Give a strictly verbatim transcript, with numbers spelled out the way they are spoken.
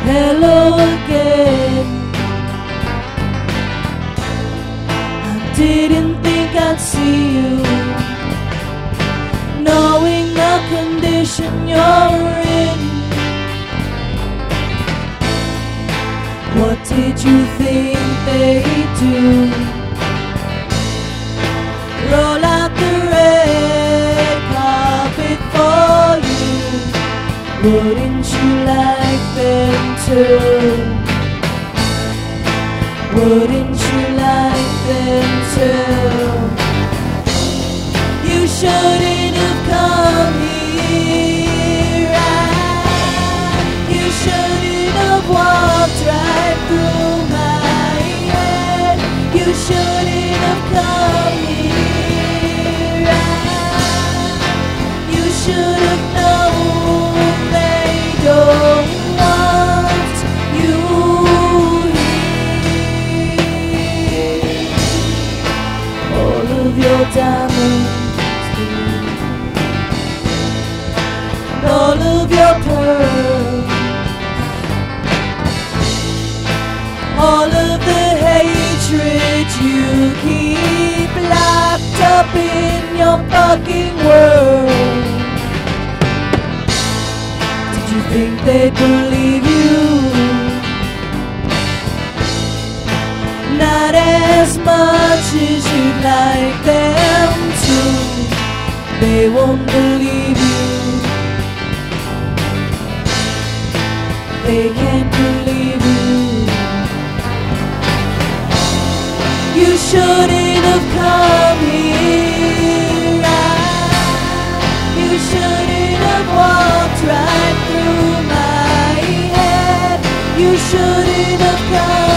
hello again. I didn't think I'd see you, knowing the condition you're in. What did you think they'd do? Roll out the red carpet for you. Wouldn't you like them too? Wouldn't you like them too? You shouldn't have come here. I, you shouldn't have walked right through my head. You shouldn't have come here. I, you should have known they don't want you here. All of your diamonds, all of your pearls, all of the hatred you keep locked up in your fucking world. Did you think they'd believe you? Not as much as you'd like them to. They won't believe you. They can't believe you. You shouldn't have come here. I, you shouldn't have walked right through my head. You shouldn't have come